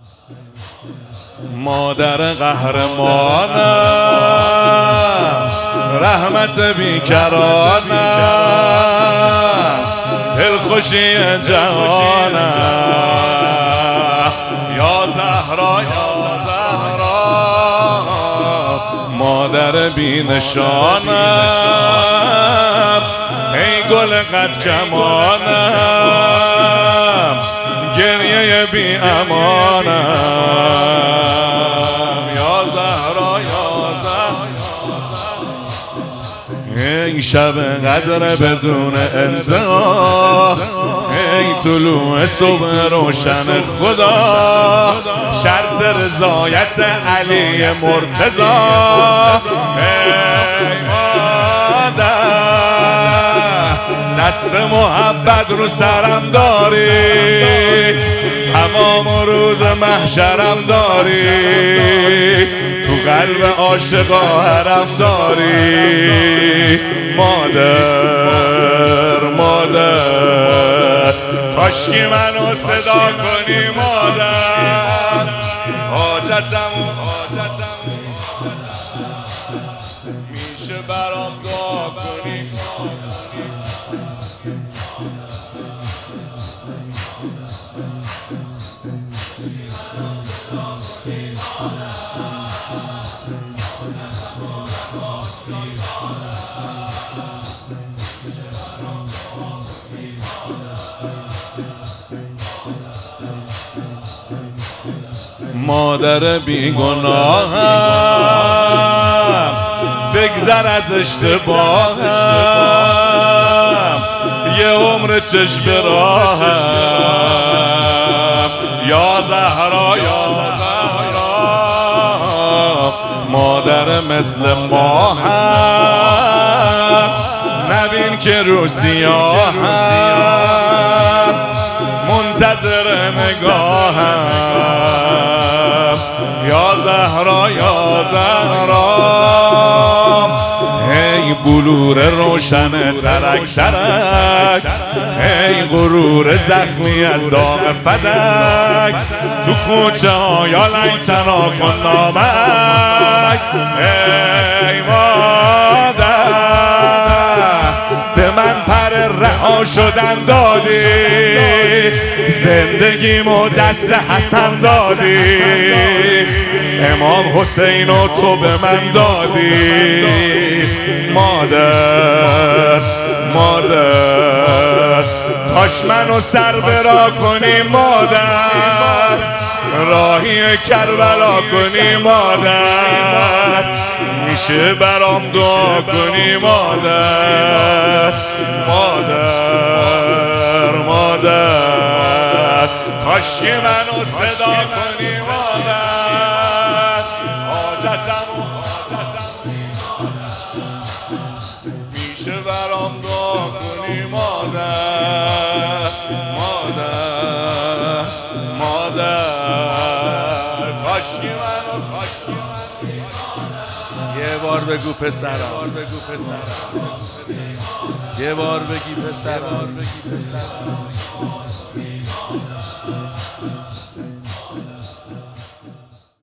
مادر قهرمانم، رحمت بیکرانم، دلخوشی جهانم. یا زهرا یا زهرا، مادر بینشانم، ای گل قد کمانم، گریه بی امانم. یا زهرا یا زهرا، ای شب قدر بدون انتها، ای طلوع صبح روشن خدا، شرط رضایت علی مرتضی. ای مادر، دست محبت رو سرم داری، تمام روز محشرم داری، تو قلب عاشقا حرم داری. مادر مادر، کاشکی منو صدا کنی مادر، حاجتمو میشه برام دعا کنی. مادر بیگناهم، بگذر از اشتباهم، یه عمر چشم راهم. یا زهرا یا زهرا، مادر مثل ماهم، نبین که رو سیاهم، منتظر نگاهم. یا زهرا یا زهرا، ای بلور روشن ترک ترک، ای غرور زخمی از داغ فدک، تو کوچه ها یا لیتنا کن نامک. ای مادر، به من پر رها شدن دادی، زندگیمو دست حسن دادی، امام حسین و تو به من دادی. مادر مادر، کاش منو سر برا کنی مادر، راهی کربلا کنی مادر، میشه برام دعا کنی مادر. مادر مادر، کاشکی منو صدا کنی مادر، حاجتمو میشه برام دعا کنی مادر. مادر مادر، کاشکی منو یه بار بگو پسرم، یه بار بگی پسرم.